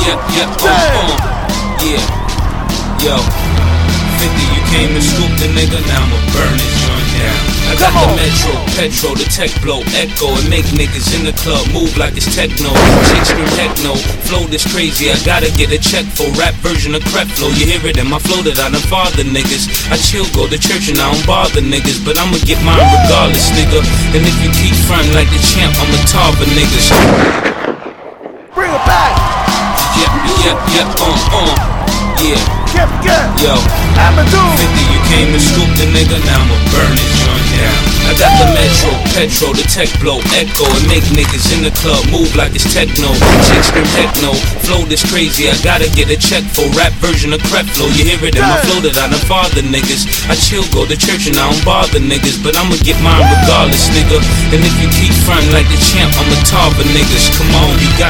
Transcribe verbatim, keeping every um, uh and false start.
yeah, yeah, uh, uh, yeah, yo. fifty, you came and scooped the nigga, now I'ma burn this joint down. I got the Metro, Petro, the tech blow, echo, and make niggas in the club move like it's techno. Chicks scream techno, flow this crazy, I gotta get a check for rap version of crap flow. You hear it in my flow that I done father niggas. I chill, go to church and I don't bother niggas, but I'ma get mine regardless, nigga. And if you keep frontin' like the champ, I'ma tarver niggas. Bring it back! Yeah, yeah, yeah, uh, uh, yeah. Yo, fifty, you came and scooped the nigga, now I'ma burn this joint down. I got the Metro, Petro, the tech blow, echo, and make niggas in the club move like it's techno. Chicks scream techno, flow this crazy, I gotta get a check for rap version of crap flow. You hear it in my flow that I done father niggas. I chill, go to church and I don't bother niggas, but I'ma get mine regardless, nigga. And if you keep frontin' like the champ, I'ma tarver niggas. Come on, you got